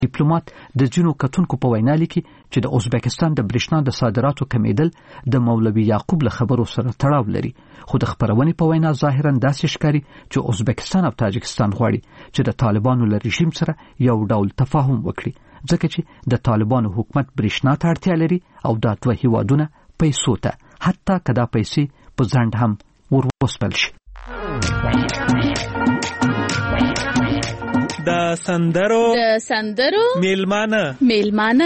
ډیپلوماټ د ځینو کتونکو په وینا لیکي چې د ازبکستان د برېښنا د صادراتو کمیدل د مولوي یعقوب له خبرو سره تړاو لري، خو د خبرونې په وینا ظاهرا داسې ښکاري چې ازبکستان او تاجکستان غواړي چې د طالبانو له رژیم سره یو ډول تفاهم وکړي، ځکه چې د طالبانو حکومت برېښنا ته اړتیا لري او دا دوه هیوادونه پیسو ته، حتی که دا پیسې په ځنډ هم وروسپړل شي. د سندرو میلمانه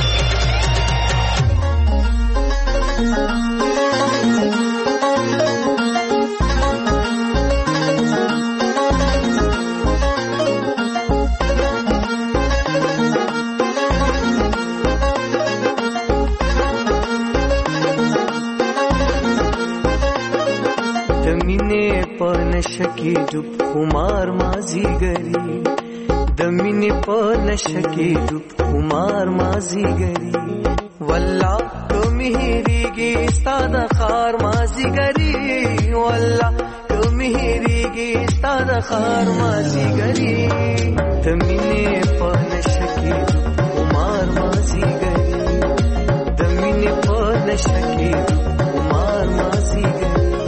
دمینه په نشه کې ډوب خمار مازیګری، دمینه په نشه کې ډوب خمار مازیګری، والله کومې هېرېږي ستا د ښار مازیګری، والله کومې هېرېږي ستا د ښار مازیګری، دمینه په نشه کې ډوب خمار مازیګری، دمینه په نشه کې ډوب خمار مازیګری.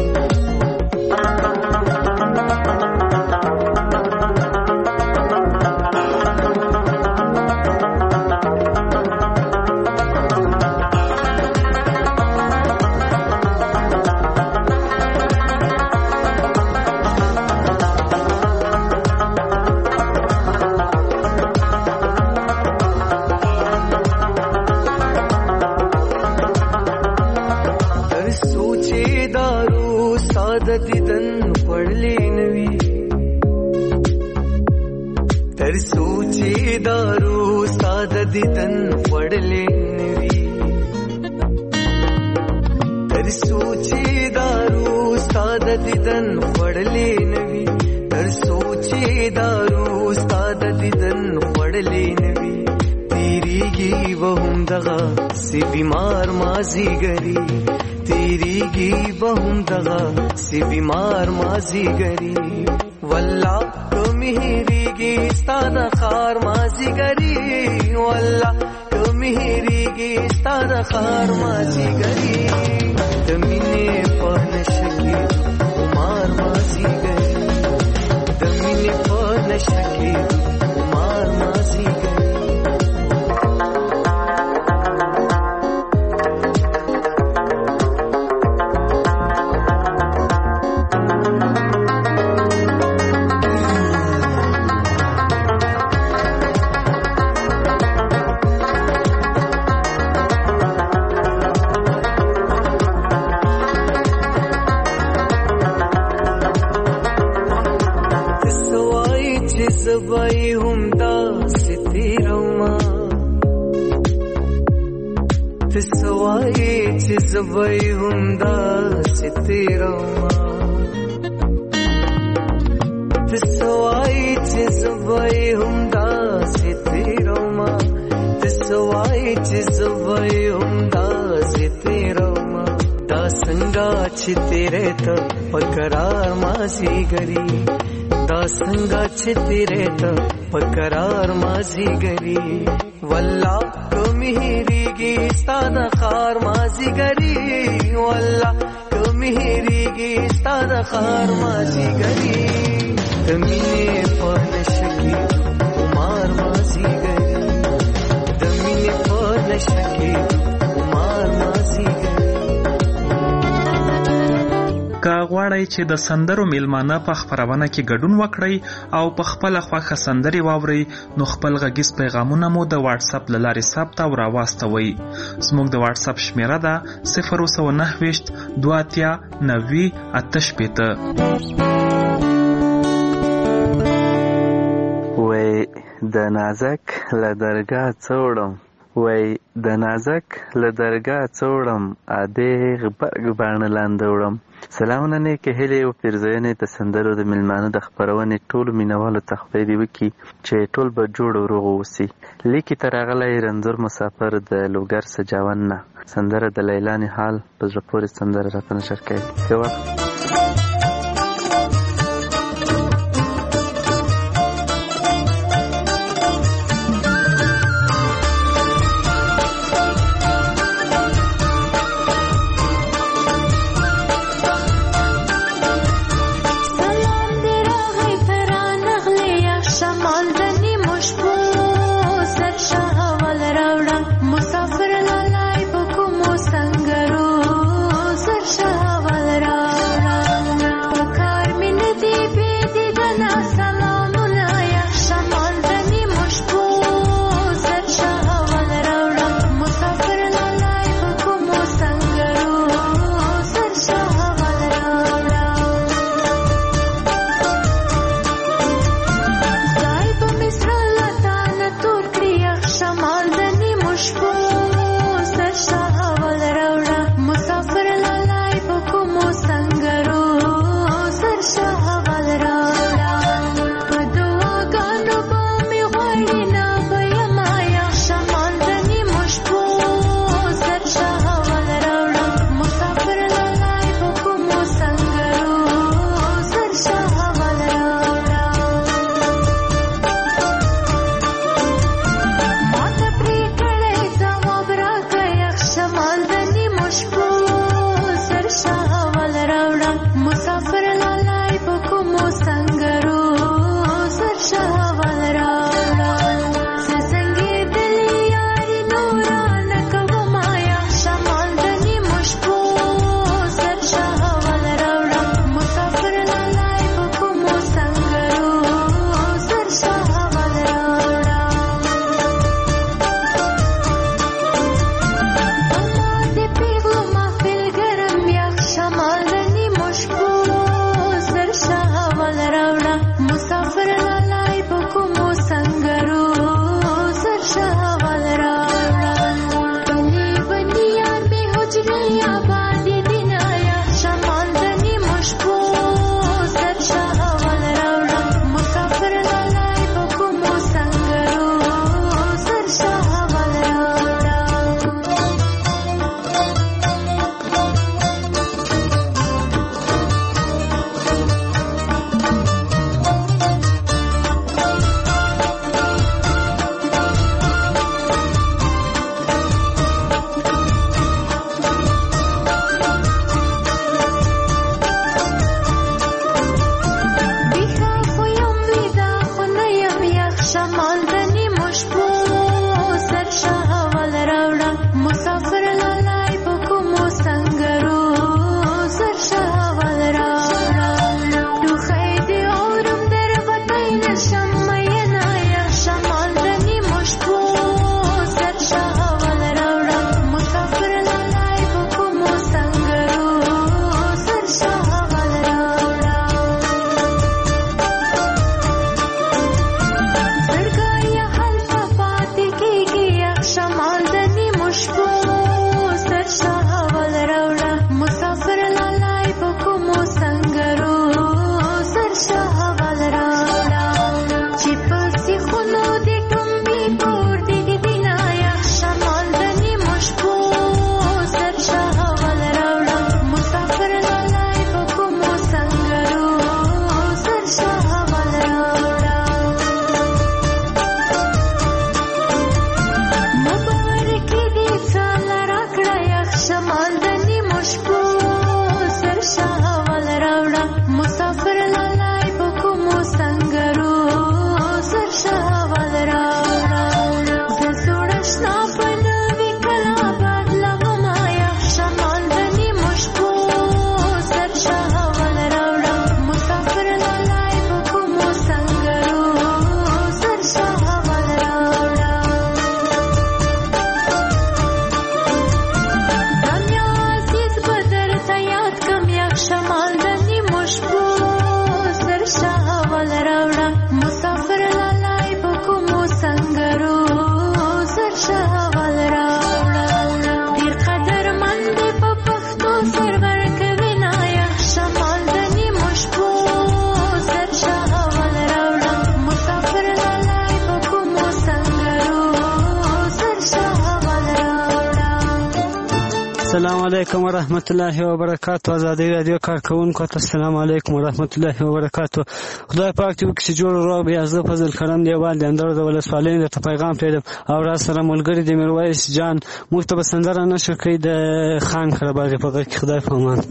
تر سوچې دارو ساده دیدن وړلې نوي، تر سوچې دارو ساده دیدن وړلې نوي، تر سوچې دارو ساده دیدن وړلې نوي، تیریږي وهم دغه سی بیمار مازیګری، تیریږي وهم دغه سی بیمار مازیګری، والله کومې هېرېږي ستا د ښار مازیګری، والله کومې هېرېږي ستا د ښار مازیګری، د مینې په نشه کې خمار مازیګری، د مینې په نشه کې خمار مازیګری. زبای هم داسې تیرومه، ته څه وایې چې زبای هم داسې تیرومه، ته څه وایې چې زبای هم داسې تیرومه، ته څه وایې چې زبای هم داسې تیرومه، دا څنګه چې تیرې ته په قرار مازیګری، دا څنګه چې تیرې ته په قرار مازیګری، والله کومې هېرېږي ستا د ښار مازیګری، والله کومې هېرېږي ستا د ښار مازیګری، د مینې په نشه کې خمار مازیګری، د مینې په نشه کې خمار مازیګری. که غواړئ چې د سندرو میلمانه په خپرونه کې ګډون وکړئ او په خپله خوښه سندرې واورئ، نو خپل غږیز پیغامونه مو د واتساپ له لارې ثبت او راواستوئ. زموږ د واتساپ شمیره ده 029 2 90 88. وای د نازک له درګاه څوړم، وای د نازک له درګاه څوړم، ادې غبرګ باڼه لاندې وړم. سلامونه نیکې هیلې او پیرزوینې د سندرو د میلمانه د خپرونې ټولو مینوالو ته خدای دې وکړي چې ټول به جوړ او روغ اوسي. لیکي ته راغلی رنځور مسافر د لوګر سجاون نه، سندره د لیلا نهال په زړه پورې سندره راته نشر کوي. ښه وخت. السلام علیکم ورحمت الله وبرکاتو. ازادي رادیو کارکونکو ته السلام علیکم ورحمت الله وبرکاتو. خدای پاک دې وکړي چې جوړ روغ بیا زه فضل کرم دیوال د اندر د ولسوالۍ ته پیغام پیدم او را سره ملګری د میرویس جان موږ ته بسندره نشر کړي د خان خراباغي په غږ کې. خدای په امان.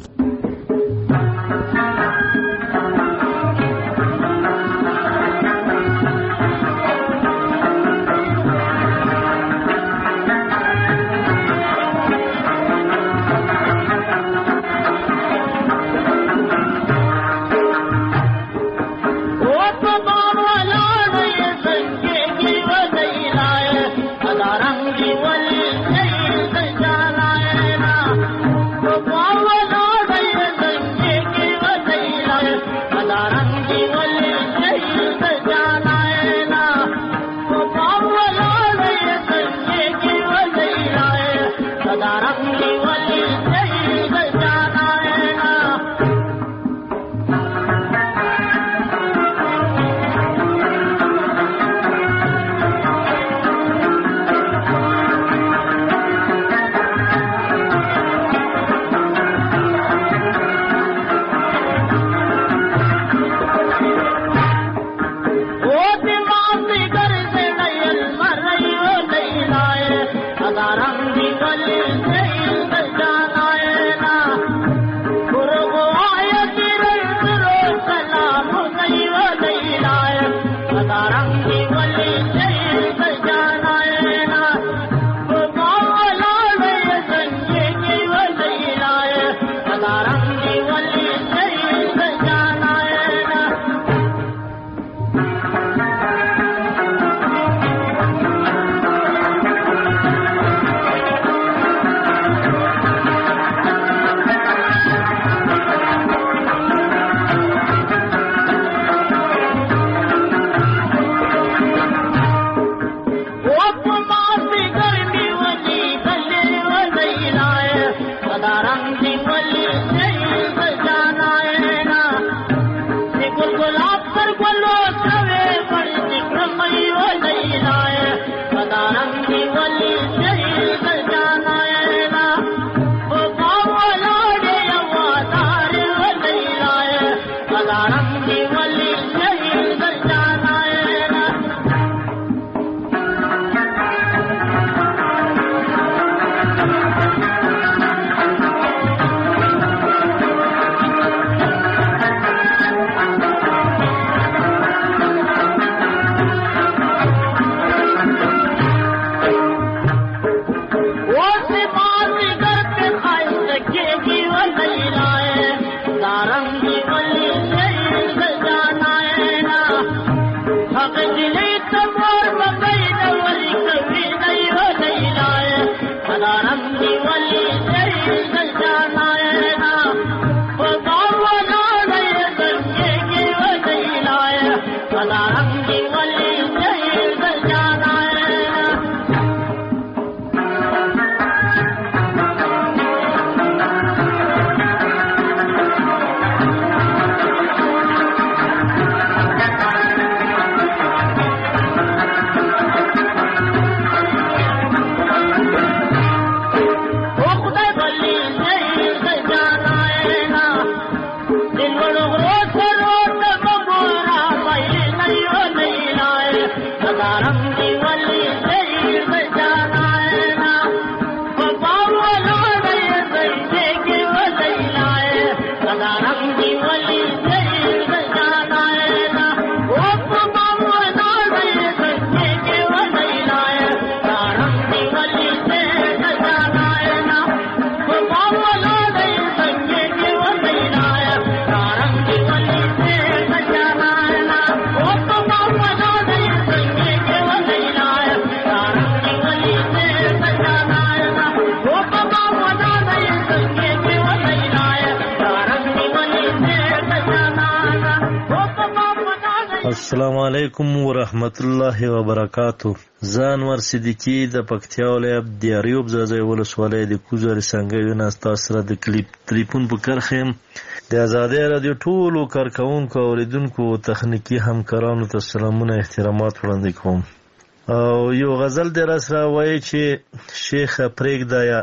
السلام علیکم ورحمت الله وبرکاتو. زان ور صدیقی د پکتیا ولایت د اریوب زازای ولسوالۍ د کوزر څنګه یو ناستا سره د ټلیفون په کرخم د آزادۍ رادیو ټولو کارکونکو او لیدونکو تخنیکی همکارانو ته سلامونه احترامات وړاندې کوم. او یو غزل در سره وایي چې شیخ پرېږده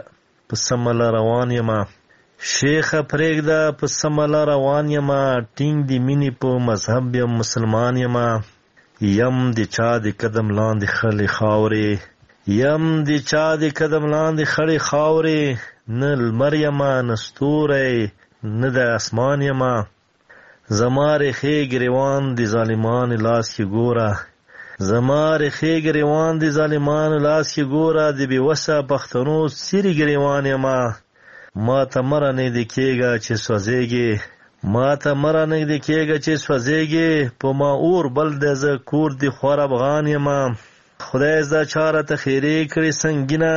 په سمه لار روان یما شیخه پرېږده په سمه لار روان یما ټینګ د مینې په مذهب یم مسلمان یما یم د چا د قدم لاندې خړې خاورې یم د چا د قدم لاندې خړې خاورې نه لمر یما نه ستوری نه د اسمان یما زما ریښې ګریوان د ظالمانو لاس کې ګوره زما ریښې ګریوان د ظالمانو لاس کې ګوره د بېوسه پښتنو څیرې ګریوان یما ما ته مه رانږدې کېږه چې سوځېږې ما ته مه رانږدې کېږه چې سوځېږې په ما اور بل دی زه کور د خوار افغان یما خدای زده چا راته خیرې کړې سنګینه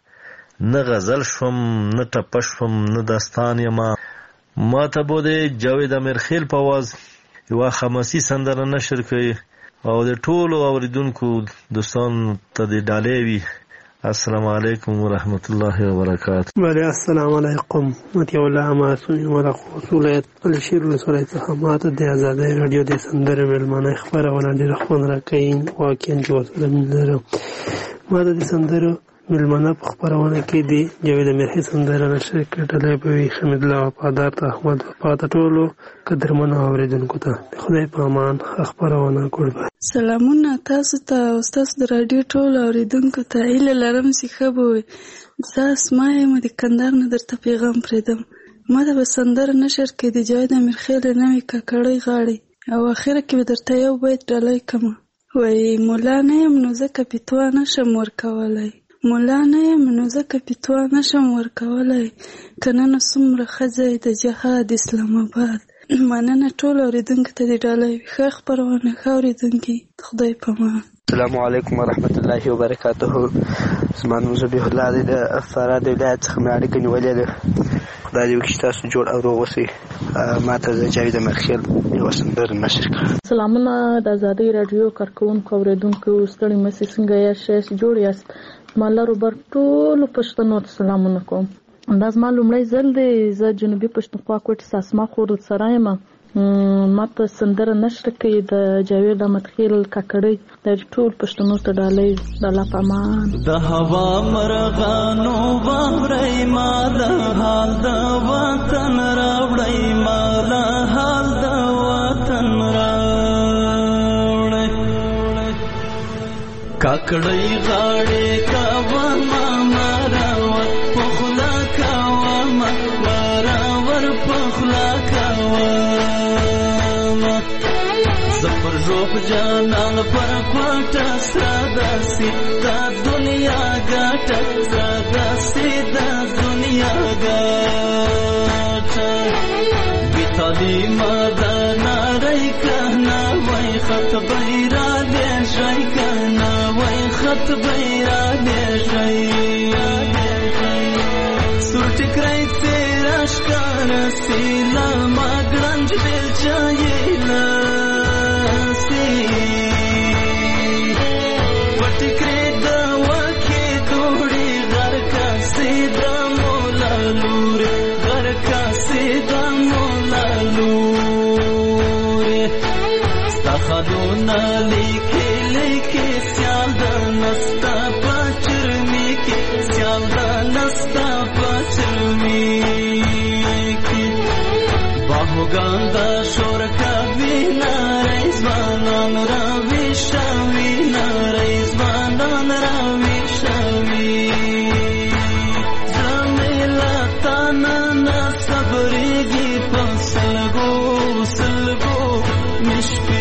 نه غزل شوم نه ټپه شوم نه داستان یما ما ته به د جاوید امیرخیل په آواز یوه خماسي سندره نشر کړي او د ټولو اوریدونکو دوستانو ته د ډالۍ وي. السلام علیکم ورحمت الله وبرکاته. بله السلام علیکم. مطیع الله معصومي ورقو ولایت الشیر ولسوالۍ څخه ماته د ازادۍ راډیو د سندرې مېلمانه خپرونه ډېره خوند راکوي. واقعا چې ورسره مینه لرم. ما د سندرو مېلمانه په خپرونه کې د جاوید امیرخیل سندره نشر کړې. ډالۍ به وي حمید الله وفادار ته احمد وفا ته ټولو قدرمنو اورېدونکو ته د خدای په امان خپرونه کوي. سلامونه تاسو ته او تاسو د راډیو ټولو اوریدونکو ته. هیله لرم چې ښه به وي. زه اسما یم د کندهار نه درته پیغام پرېږدم. ما ته به سندره نشر کړې د جاوید امیرخیل نوې کاکړۍ غاړې او اخره کې به درته یو بیت ډالۍ کړمه. وایي مولا نه یم نو ځکه فتوا نشم ورکولی مولا نه یم نو ځکه فتوا نشم ورکولی که نه نو څومره ښه ځای د جهاد اسلام آباد. مننه ټول اوریدونکو ته د ډالۍ ښه خپرونه ښه اوریدونکي خدای په امان. السلام علیکم ورحمت الله وبرکاته. زما نوم ذبیح الله دی د فراه د ولایت څخه مې اړیکه نیولې ده. خدای دې وکړي چې تاسو جوړ او روغ اوسئ. ما ته د جاوید امیرخیل یوه سندره نشر کړه. سلامونه د ازادۍ راډیو کارکوونکو اوریدونکو ستړي مسئ څنګه یاست جوړ یاست. زما لروبر ټولو پښتنو ته سلامونه کوم. دا زما لومړی ځل دی زه جنوبي پښتونخوا کوټې ساسما خور سره یم. ما ته سندره نشر کوي د جاوید امیرخیل کاکړۍ د ټول پښتنو ته ډالۍ د الله په امان. د هوا مرغانو واورئ ما د حال د وطن راوړئ ما د حال د وطن راوړئ کاکړۍ غاړې کاوه ما مراور په خوله کاوه ما مراور په خوله کاوه زفر روح جانان پر کوټه ساداسي دا دنیا ګټه ساداسي دا دنیا ګټه بی تعلیمه دا ناری کهنا وای خط بیرا دې شي کهنا وای خط بیرا دې شي سور ټکرای تیرا ښکار سیلا ما ګرنج دل چایلا خدونا لیکي لیکي سیال د نستا پچرمی کې سیال د نستا پچرمی کې باهوګان د شور کوي نارې ځوانان را وښوي نارې ځوانان را وښوي زميلا تانا صبرېږي په سلګو سلګو مشکې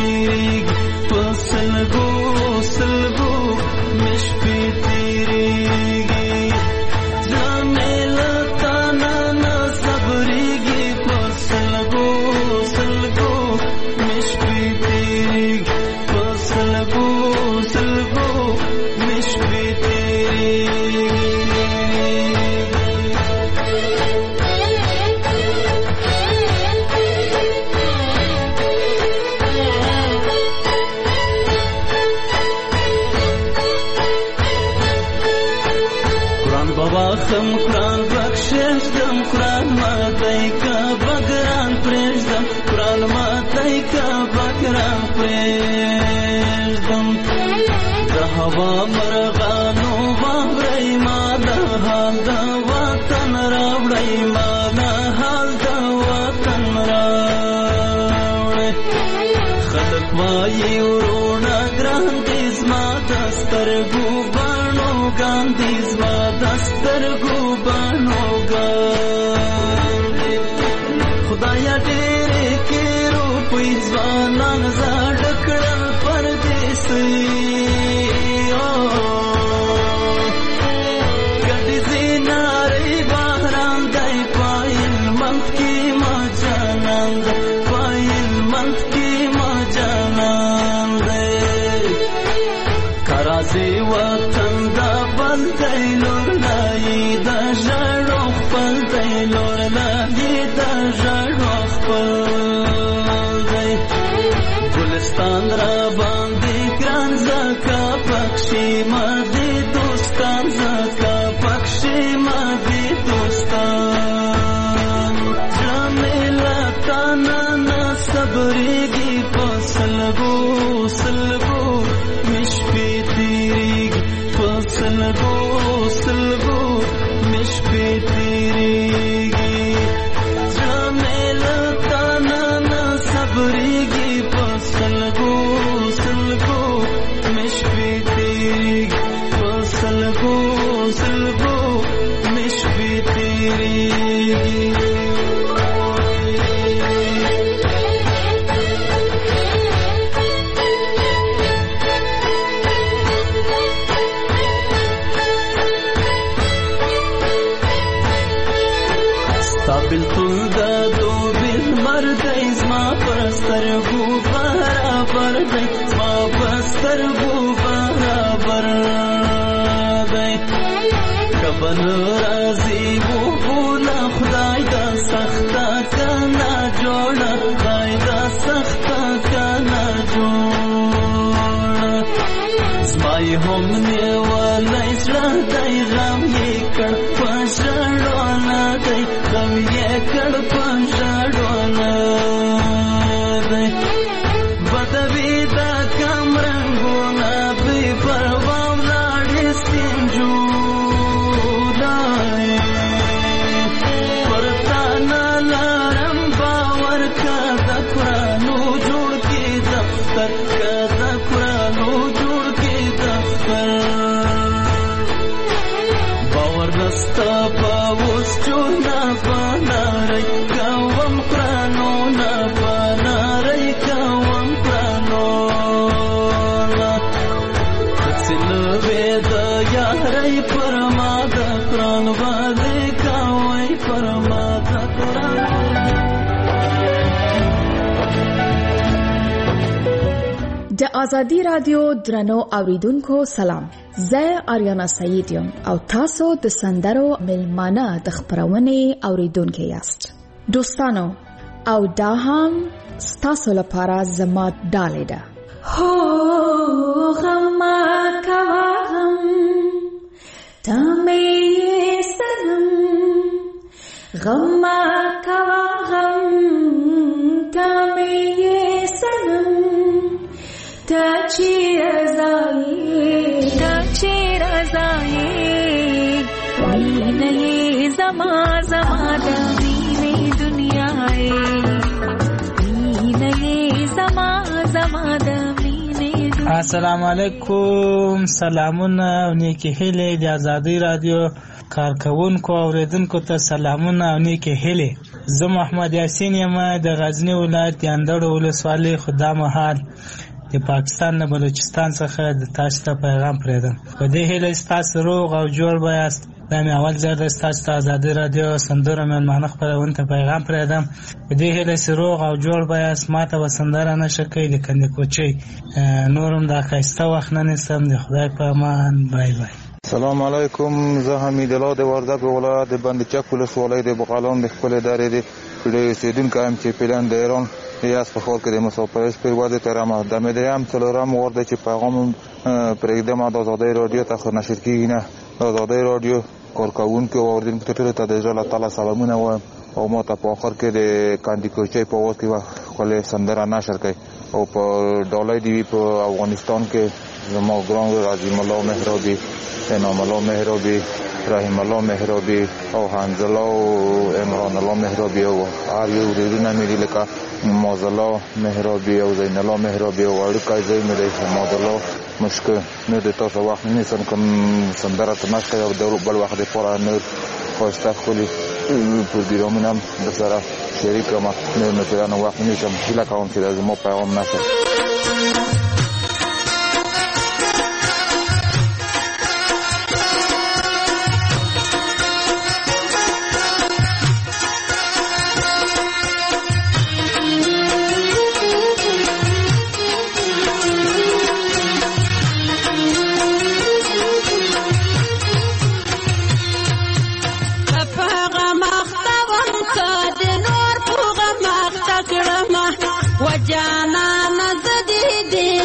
قرآن بخششدم قرآن ماتی کا بگران پریشدم قرآن ماتی کا بگران پریشدم د هوا مرغانو واورئ ما د حال د ګاندي زما د سترګو بڼوګاندي خدایا ډېرې کې روپۍ ځوانان زاړه کړل پردیسي ګډې زینارې باران دی پایل منځ کې ما جانان دی پایل منځ کې ما جانان دی کرازي وطن دا بل دی لور لایي د ژړو خپل دی لور لایي د ژړو خپل دی ګلستان را باندې ګران زکا پکشي ما دي دوستان زکا پکشي ما دي دوستان جمیلا تانا نا صبرېږي په سلګو سلګو مشپې تیریږي په سلګو سلګو مشپې تیریږي جمیلا تانا نا صبرېږي په سلګو سلګو مشپې تیریږي په سلګو سلګو مشپې تیریږي بلتون دا دو بل مردی زما پسترگو برابر دی زما پسترگو برابر دی کبن رازی و بولا خدای دا سختا کنا جوڑا خدای دا سختا کنا جوڑا زمای هم نیوالی زړه دی غم یې کړ په ژړونه دی غم یې کړ په ژړونه دی بدوي دا کم رنګونه بې پروا ولاړې سپین جولای پر تا نه لرم باور که د قرانو جوړ کې دفتر که د قرانو جوړ کې دفتر باور نستا په اوس چونه پنارئ کوم قرانو نه پنارئ کوم قرانونه هسې نوې د یارۍ پر ما د قران باندې کوئ پر ما د قران د آزادی رادیو درنو اوریدونکو سلام زه آریانا سعید یم او تاسو د سندرو ملمانه د خبرونې اوریدونکو یاست دوستانو او دا هم ستاسو لپاره زما ډالۍ ده هو غم کوا غم تمه سنم غم کوا غم تمه سنم تا چیر ازایی مینه زما زما د مینه دنیای مینه زما زما د مینه السلام علیکم سلامونه او نیکی هیله د آزادی رادیو کارکونکو اوریدونکو ته سلامونه او نیکی هیله زه محمد یاسین یم د غزنی ولایت اندړ ولسوالۍ خدام حال د پاکستان نه بلوچستان څخه د تاسو ته پیغام پرېږدم په دې هیله ستاسو روغ او جوړ بایاست دا مې اول ځل د ستاسو ته آزادي رادیو سندره مېلمانه خپرونې ته پیغام پرېږدم په دې هیله چې روغ او جوړ بایاست ماته به سندره نشه کوي د کندې کوچۍ نور هم دا ښایسته وخت نه نیسم د خدای په امان بای بای سلام علیکم زه حمید الله د وردګ ولایت د بندچک ولسوالۍ د بغالان د خپلې دارې د اوسېدونکی یم چې پلان د ایران ریاض په خور کې د مسافرۍ پرواز ترامه د مدریم څلورم وار دی چې پیغام پرېږدم د آزادۍ رادیو ته نشر کېږي نه د آزادۍ رادیو کارکوونکو او اوریدونکو ته ټولو ته د زړه له تله سلامونه وایم او ما ته په آخر کې د کندې کوچۍ په اواز کې ښکلې سندره نشر کوي او په ډالۍ دې وي په افغانستان کې زما ګران رحیم الله مهرابي انعام الله مهرابي رحیم الله مهرابي او حنظله او عمران الله مهرابي او هر یو ورونه مې لکه مازلا مهرابی او زین الله مهرابی او اړیکه ځای مې دی مازلا مشکل نه د تاسو وخت نیسم کوم سندره تماشا او د بل وخت لپاره نه خواسته خولي پروګرامونه هم د سره شریک ما نه مثلا وخت نیسم هیله کوم چې زما پیغام نشه وجانا نزدي دي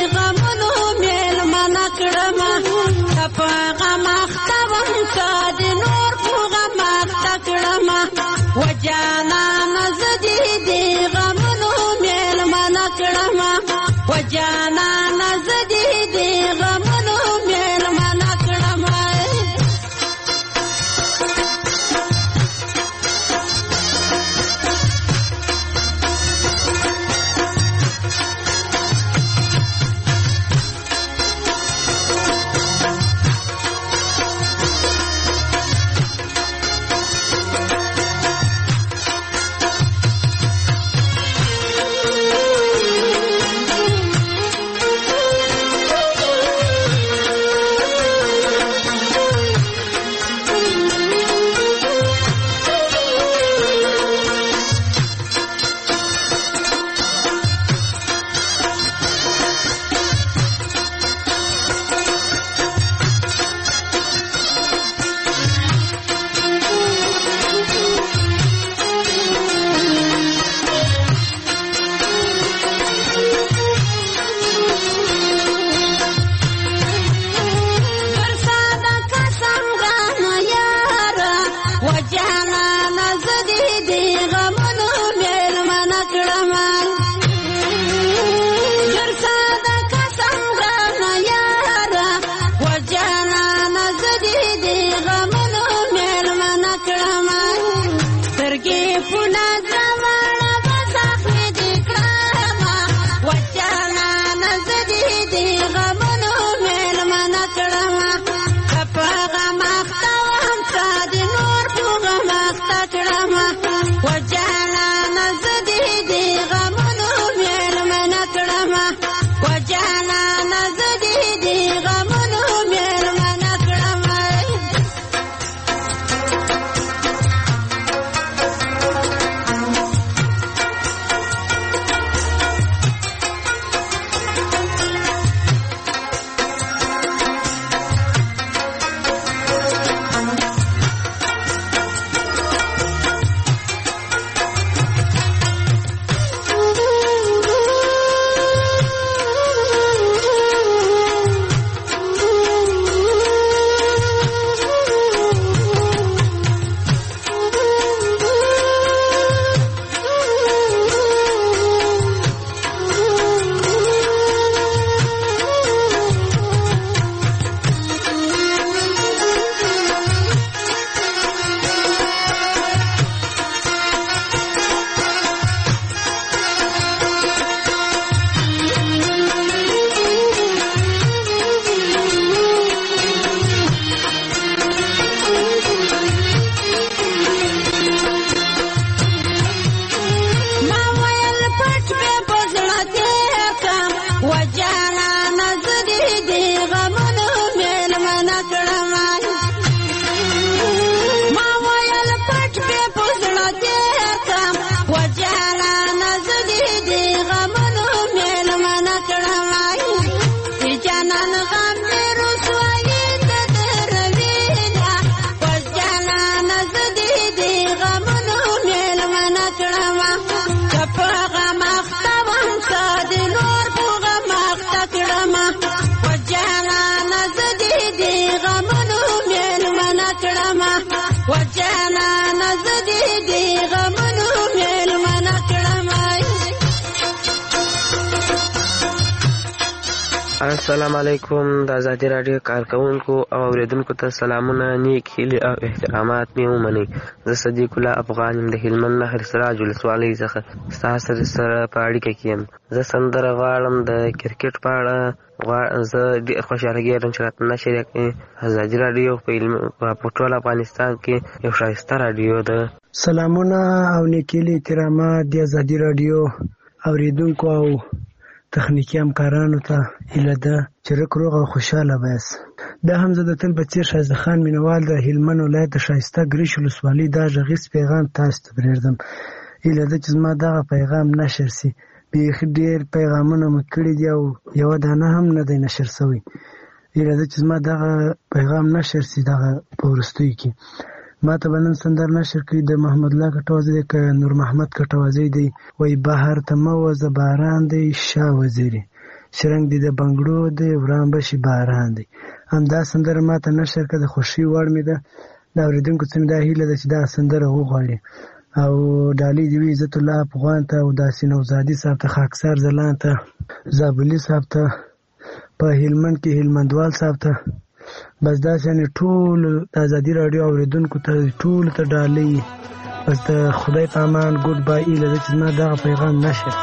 السلام علیکم. د ازادي راډیو کارکونکو او اوریدونکو ته سلامونه، نیک هیلې او احترامات مې ومنئ. زه صدیق الله افغان یم د هلمند نهر سراج ولسوالۍ څخه ستاسو سره په اړیکه کې یم. زه سندره غواړم د کرکټ په اړه. زه ډېر خوشحاله کېږم چې راته نشر کړي. ازادي راډیو په ټول افغانستان کې یو ښایسته راډیو ده. سلامونه او نیک هیلې احترامات د ازادي راډیو اوریدونکو او تخنیکي همکارانو ته هیله ده چې روغ او خوشحاله باسي. دا هم زه د تل په څېر ښایسته خان مینوال د هلمند ولایت د ښایسته ګریش ولسوالۍ دا غږیز پیغام تاسو ته پرېږدم. هیله ده چې زما دغه پیغام نشر سي. بیخي ډېر پیغامونه مې کړي دي او یوه دانه هم نه دی نشر سوی. هیله ده چې زما دغه پیغام نشر سي دغه په وروستیو کې. ما ته به نن سندر نشر کړي د محمد الله کټوازی دی که نور محمد کټوازی دی. وایي بهر ته مه وځه باران دی شاه وزیري، شرنګ دی د بنګړو دی وران به شي باران دی. همدا سندره ما ته نشر کړه، د خوښۍ وړ مې ده. د اورېدونکو څخه مې دا هیله ده چې دا سندره وغواړي. او ډالۍ دې وي عزت الله افغان ته او داسې نوزادي صاحب ته، خاکسار ځلان ته، زابلي صاحب ته، په هلمند کې هلمندوال صاحب ته، بس داسې یعنې ټول د ازادي راډیو اورېدونکو ته ټولو ته ډالۍ. بس د خدای په امان ګوډ بای. هیله ده چې زما دغه پیغام نشر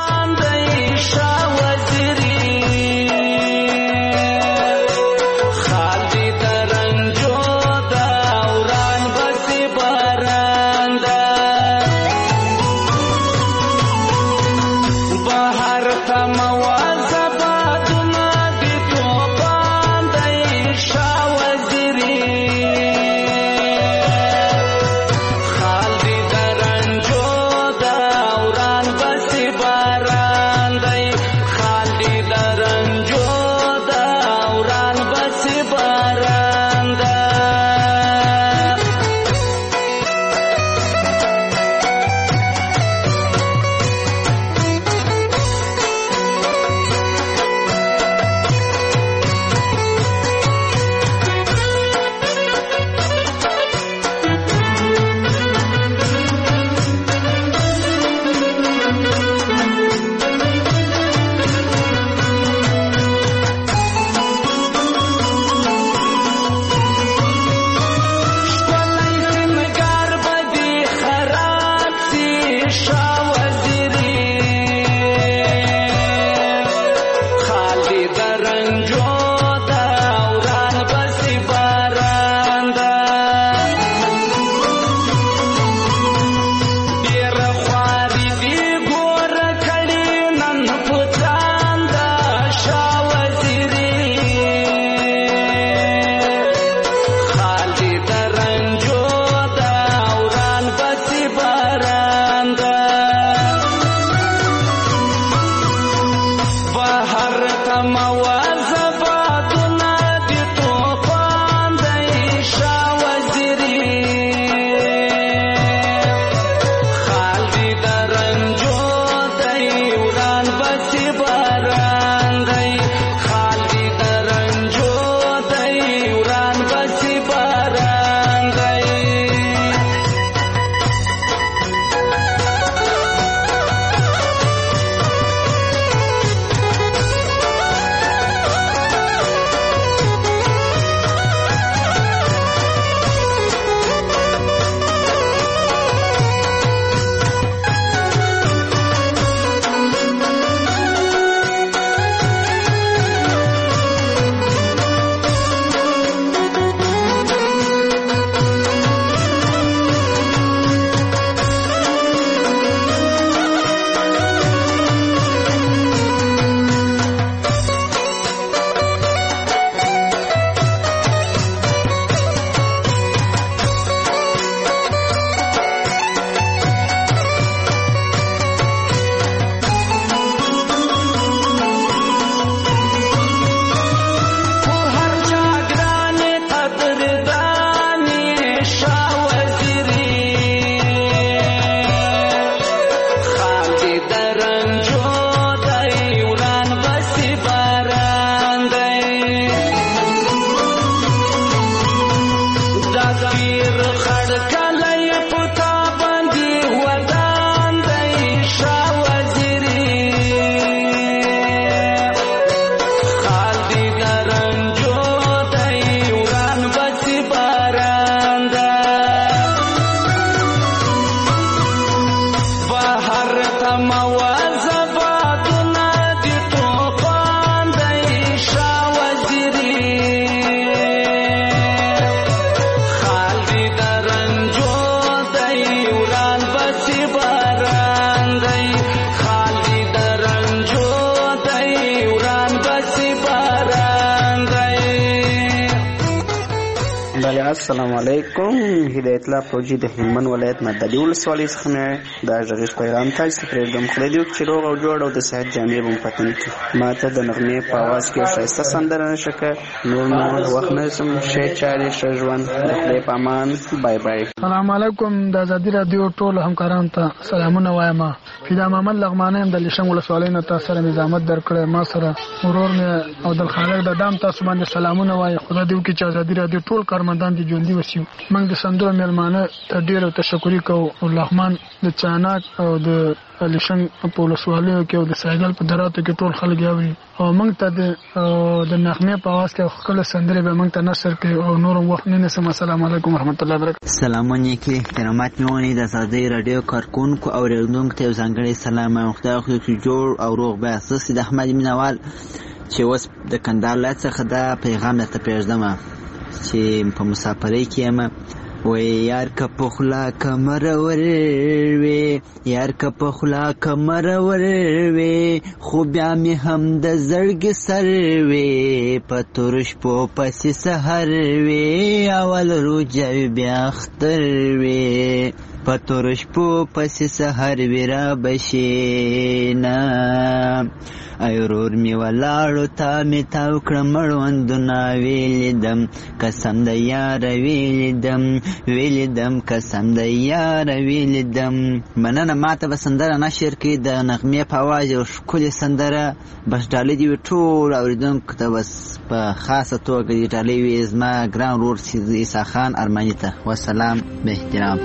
بله السلام علیکم. هدایت الله فوجي د هلمند ولایت مدلي ولسوالۍ څخه مې دا غږیز پیغام تاسو ته پرېږدم. خدای دې وکړي چې روغ او جوړ او د صحت جامې به مو په تن کړي. ما ته د نغمې په اواز کې ښایسته سندره نشه کړه. نور نو وخت نه سم ښې چارې ښه ژوند. د خدای په امان. بای بای. سلام علیکم. د ازادي راډیو ټولو همکارانو ته سلامونه وایم. فدا محمد لغمانی هم د لیشنګ ولسوالۍ نه تاسو سره نظامت درکړی. ما سره ورور مې او د خالق د دام تاسو باندې سلامونه وایم. خدای دې وکړي چې ازادي راډیو ټول کارمندان دي ژوندي وسیو. موږ د سندرو میلمانه ته ډېر تشکر کوو. لغمان د چاناک او د لیشنګ په ولسوالیو کې او د سایګل په دراتو کې ټول خلک اوري او موږ ته د نغمې په اواز کې خپل سندرې به موږ ته نشر کوي او نور وخت نه نسم. السلام علیکم ورحمت الله وبرکاته. سلامونه کې احترامات مې ونی د ازادي راډیو کارکونکو او اوریدونکو ته ځانګړی سلام. خدای خو دې جوړ او روغ به اساس د احمد مینوال چې اوس د کندهار څخه دا پیغام درته پرېږدم چې په مسافرۍ کې یم. وی یار که پخلا کمر وروي، یار که پخلا کمر وروي، خو بیا می هم د زړګي سر وي. په تورش په پسې سحر وي، اول روجه بیا اختر وي. په تورش په پسې سحر وي را بشینا. ایرور می ولاړو تا می تاو کړم مړوندونه ویلیدم قسم د یار ویلیدم قسم د یار ویلیدم. مننه. ماته به سندره نشر کړي د نغمې په اواز یو ښکلې سندره بس ډالۍ دې وي ټول اورېدونکو ته بس په خاصه توګه دې ډالۍ وي زما ګران ورور عیسی خان ارماني ته. والسلام به احترام.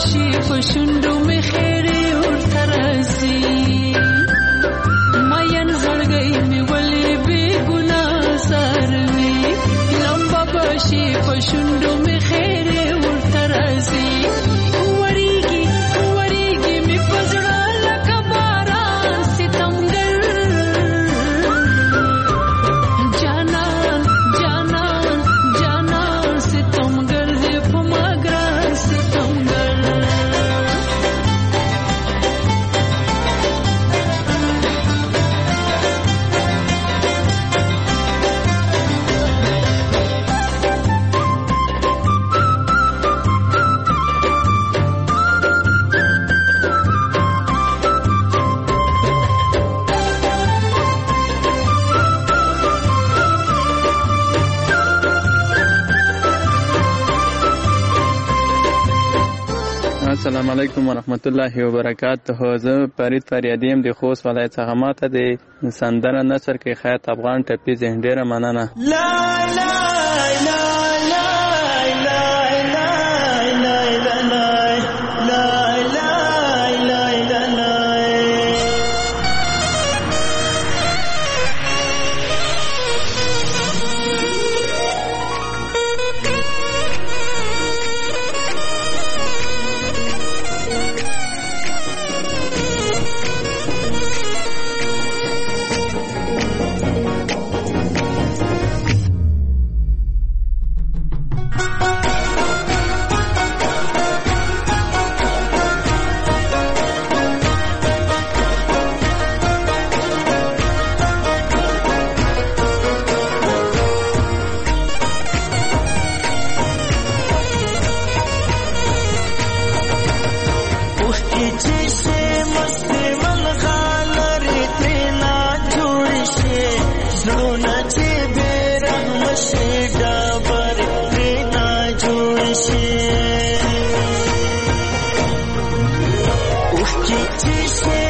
شي په شونډو مې خیرې ورته راځي مین زړګی مې ولې بې ګناه ساروي لمبه به شي په شونډو مې خیرې ورته راځي وریږي وریږي مې په زړه لکه باران ستمګر جانان جانان جانان ستمګر دې په ما ګران ستمګر السلام علیکم ورحمت الله وبرکاته. زه فرید فریادی یم د خوست ولایت څخه. ماته د سندره نثر کې خیاط افغان ټپي ذهن ډېره مننه. لا لا لا لا لا لا لا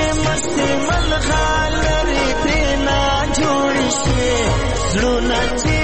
Lunatic